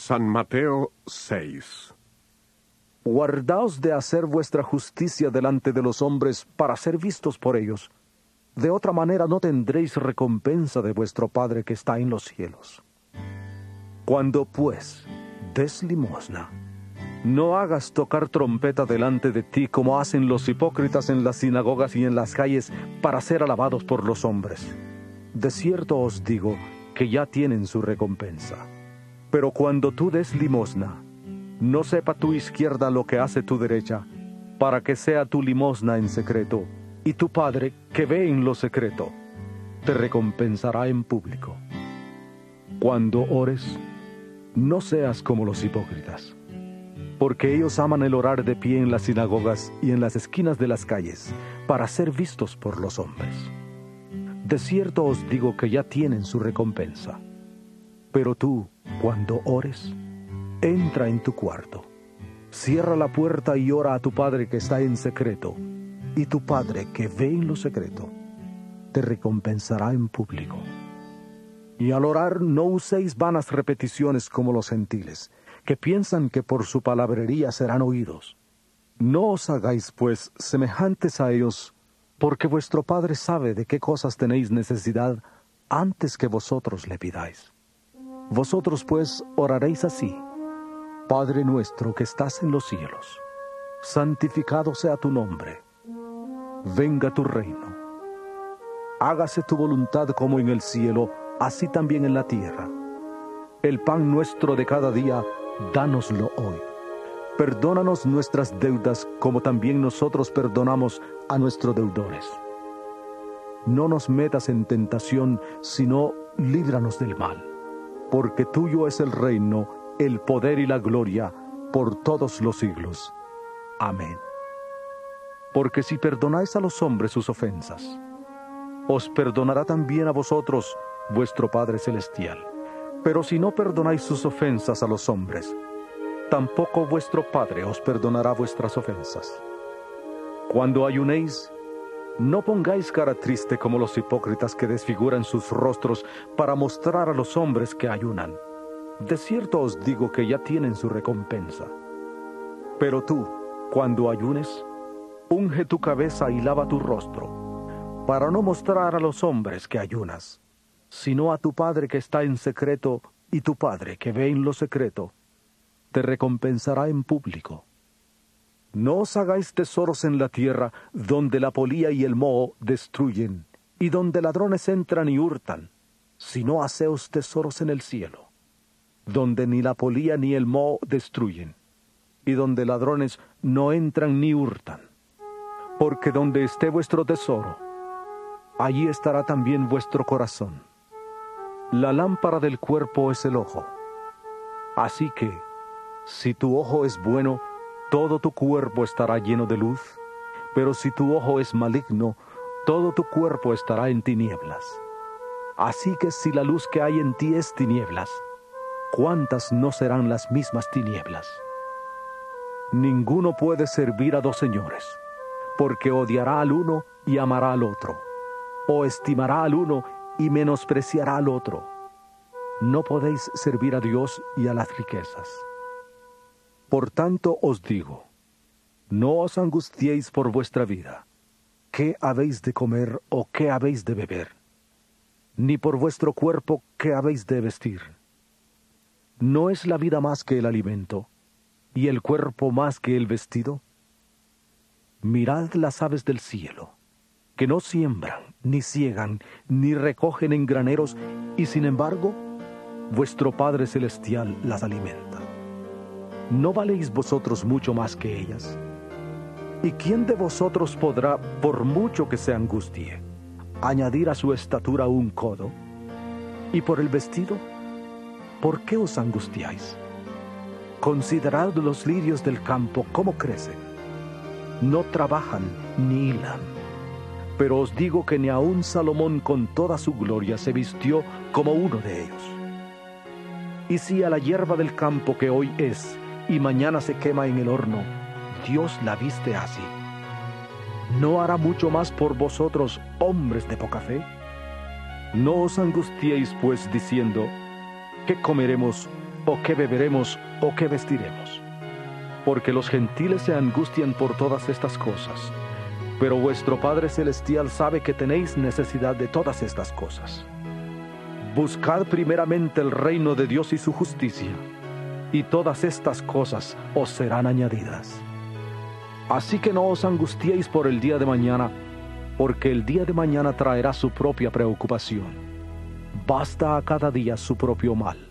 San Mateo 6. Guardaos de hacer vuestra justicia delante de los hombres para ser vistos por ellos. De otra manera no tendréis recompensa de vuestro Padre que está en los cielos. Cuando, pues, des limosna, no hagas tocar trompeta delante de ti como hacen los hipócritas en las sinagogas y en las calles para ser alabados por los hombres. De cierto os digo que ya tienen su recompensa. Pero cuando tú des limosna, no sepa tu izquierda lo que hace tu derecha, para que sea tu limosna en secreto, y tu Padre, que ve en lo secreto, te recompensará en público. Cuando ores, no seas como los hipócritas, porque ellos aman el orar de pie en las sinagogas y en las esquinas de las calles, para ser vistos por los hombres. De cierto os digo que ya tienen su recompensa. Pero tú, cuando ores, entra en tu cuarto, cierra la puerta y ora a tu Padre que está en secreto, y tu Padre que ve en lo secreto, te recompensará en público. Y al orar no uséis vanas repeticiones como los gentiles, que piensan que por su palabrería serán oídos. No os hagáis, pues, semejantes a ellos, porque vuestro Padre sabe de qué cosas tenéis necesidad antes que vosotros le pidáis. Vosotros, pues, oraréis así: Padre nuestro que estás en los cielos, santificado sea tu nombre. Venga tu reino. Hágase tu voluntad como en el cielo, así también en la tierra. El pan nuestro de cada día, dánoslo hoy. Perdónanos nuestras deudas, como también nosotros perdonamos a nuestros deudores. No nos metas en tentación, sino líbranos del mal. Porque tuyo es el reino, el poder y la gloria, por todos los siglos. Amén. Porque si perdonáis a los hombres sus ofensas, os perdonará también a vosotros vuestro Padre Celestial. Pero si no perdonáis sus ofensas a los hombres, tampoco vuestro Padre os perdonará vuestras ofensas. Cuando ayunéis, no pongáis cara triste como los hipócritas que desfiguran sus rostros para mostrar a los hombres que ayunan. De cierto os digo que ya tienen su recompensa. Pero tú, cuando ayunes, unge tu cabeza y lava tu rostro, para no mostrar a los hombres que ayunas, sino a tu Padre que está en secreto, y tu Padre que ve en lo secreto, te recompensará en público. No os hagáis tesoros en la tierra, donde la polilla y el moho destruyen, y donde ladrones entran y hurtan, sino haceos tesoros en el cielo, donde ni la polilla ni el moho destruyen, y donde ladrones no entran ni hurtan. Porque donde esté vuestro tesoro, allí estará también vuestro corazón. La lámpara del cuerpo es el ojo. Así que, si tu ojo es bueno, todo tu cuerpo estará lleno de luz, pero si tu ojo es maligno, todo tu cuerpo estará en tinieblas. Así que si la luz que hay en ti es tinieblas, ¿cuántas no serán las mismas tinieblas? Ninguno puede servir a dos señores, porque odiará al uno y amará al otro, o estimará al uno y menospreciará al otro. No podéis servir a Dios y a las riquezas. Por tanto os digo, no os angustiéis por vuestra vida, qué habéis de comer o qué habéis de beber, ni por vuestro cuerpo qué habéis de vestir. ¿No es la vida más que el alimento, y el cuerpo más que el vestido? Mirad las aves del cielo, que no siembran, ni siegan, ni recogen en graneros, y sin embargo, vuestro Padre Celestial las alimenta. ¿No valéis vosotros mucho más que ellas? ¿Y quién de vosotros podrá, por mucho que se angustie, añadir a su estatura un codo? ¿Y por el vestido? ¿Por qué os angustiáis? Considerad los lirios del campo, cómo crecen. No trabajan ni hilan. Pero os digo que ni aun Salomón con toda su gloria se vistió como uno de ellos. Y si a la hierba del campo que hoy es y mañana se quema en el horno, Dios la viste así, ¿no hará mucho más por vosotros, hombres de poca fe? No os angustiéis, pues, diciendo, ¿qué comeremos? ¿o qué beberemos, o qué vestiremos? Porque los gentiles se angustian por todas estas cosas, pero vuestro Padre Celestial sabe que tenéis necesidad de todas estas cosas. Buscad primeramente el reino de Dios y su justicia, y todas estas cosas os serán añadidas. Así que no os angustiéis por el día de mañana, porque el día de mañana traerá su propia preocupación. Basta a cada día su propio mal.